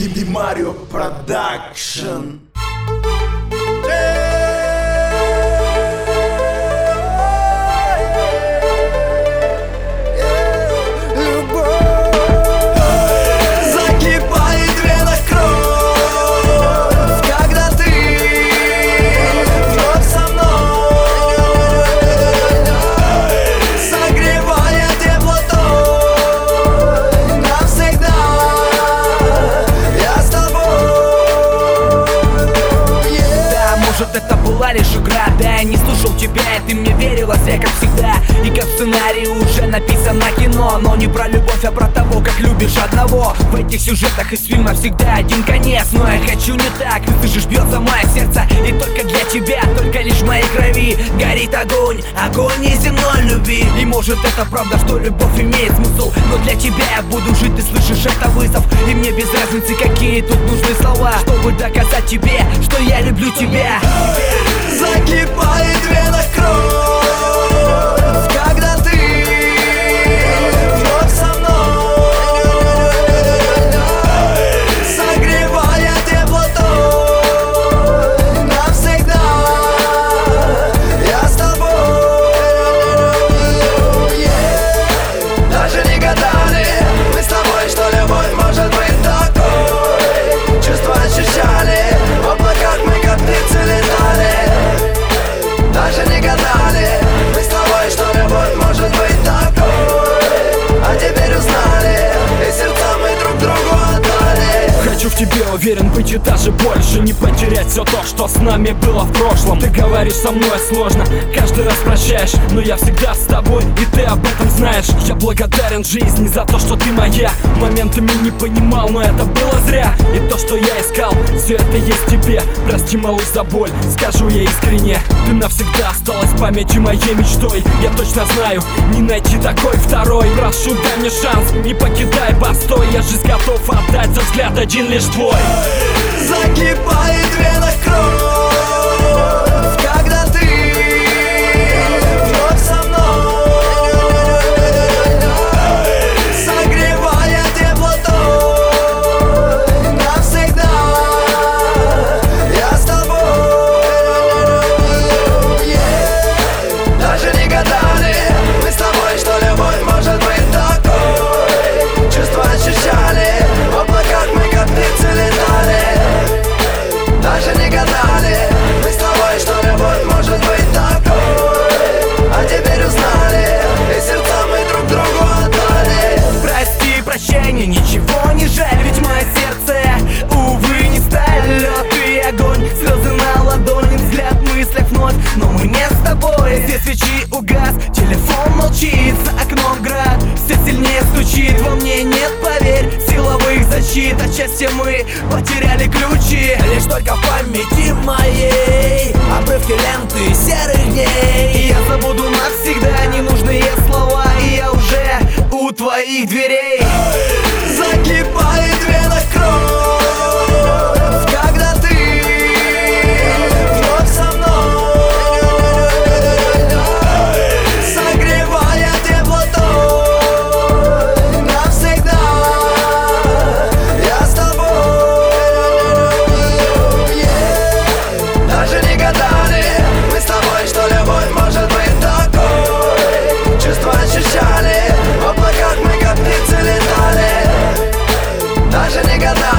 Марио Продакшн. Это была лишь игра, да, я не слушал тебя, и ты мне верила зря, как всегда. И как в сценарии уже написано кино, но не про любовь, а про того, как любишь одного. В этих сюжетах из фильма всегда один конец, но я хочу не так. Ты слышишь, бьется мое сердце, и только для тебя, только лишь в моей крови горит огонь, огонь неземной любви. И может это правда, что любовь имеет смысл, но для тебя я буду жить, ты слышишь, это вызов. И мне без разницы, какие тут нужны слова, чтобы доказать тебе, что я люблю тебя. Закипает в венах кровь, когда ты вновь со мной, согревая теплотой навсегда. Я с тобой, даже не гадали мы с тобой, что любовь может быть такой. Чувства ощущали, в облаках мы как птицы летали. Даже не гадали мы с тобой, что любовь может быть такой. А теперь узнали, и сердца мы друг другу отдали. Хочу в тебе уверен быть и даже больше, не потерять все то, что с нами было в прошлом. Ты говоришь, со мной сложно, каждый раз прощаешь, но я всегда с тобой, и ты об этом знаешь. Я благодарен жизни за то, что ты моя. Моментами не понимал, но это было зря. И то, что я искал, все это есть в тебе. Прости, малыш, за боль, скажу я искренне. Ты навсегда осталась в памяти моей мечтой. Я точно знаю, не найти такой второй. Прошу, дай мне шанс, не покидай постой. Я жизнь готов отдать за взгляд один лишь твой. Закипает в венах кровь, когда ты вновь со мной, согревая теплотой навсегда. Я с тобой, даже не гадали мы с тобой, что любовь может быть такой. Чувства ощущали, в облаках мы как птицы летали. Даже не гадали мы с тобой, что любовь может быть такой. А теперь узнали, и сердца мы друг другу отдали. Прости, прощай, мне ничего не жаль, ведь мое сердце, увы, не сталь. Лед и огонь, слезы на ладони, взгляд в мыслях вновь. Но мы не с тобой, все свечи угас, телефон молчит, за окном град все сильнее стучит. Во мне нет, поверь, силовых защит. Отчасти мы потеряли ключи, лишь только в памяти моей обрывки ленты серых дней. Я забуду навсегда ненужные слова, и я уже у твоих дверей. Закипает в венах кровь, когда ты вновь со мной, согревая теплотой навсегда. Я с тобой, даже не гадали мы с тобой, что любовь может быть такой. Чувства ощущали, в облаках мы как птицы летали. Даже не гадали